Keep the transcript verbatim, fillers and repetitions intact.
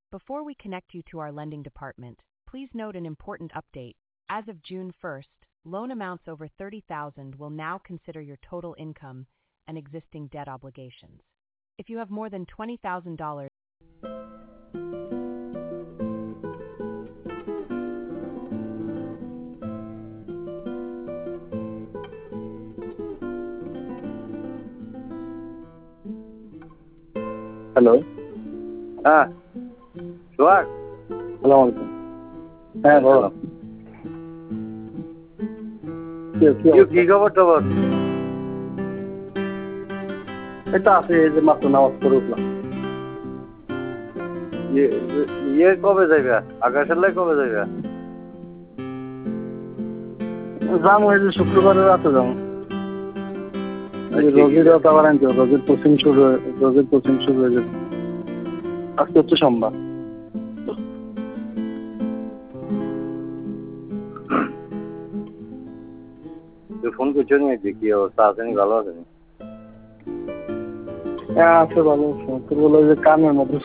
Before we connect you to our lending department, please note an important update. As of June first, loan amounts over thirty thousand dollars will now consider your total income and existing debt obligations. If you have more than twenty thousand dollars, hello, হ্যাঁ সোহাগ, সালাম আলাইকুম। হ্যাঁ বলো। কি- কি কি অবস্থা? কি খবর টবর? এই তো আছে, এই যে মাত্র নামাজ পড়ে উঠলাম। ইয়ে ইয়ে কবে যাইবা? আকাশের লাই কবে যাইবা? যাম ওই যে শুক্রবারের রাতে যাম। এই ঠিক আছে। রোগীর আবার আনতে হবে, রোগীর কোচিং শুরু হয়ে রোগীর কোচিং শুরু হয়ে যাবে। আজকে হচ্ছে সোমবার। তুই ফোন করছো নি? যে কি অবস্থা, আছেনি? ভালো আছেনি? হ্যাঁ আছে, ভালো আছে। তোর বলে যে কানের মধ্যে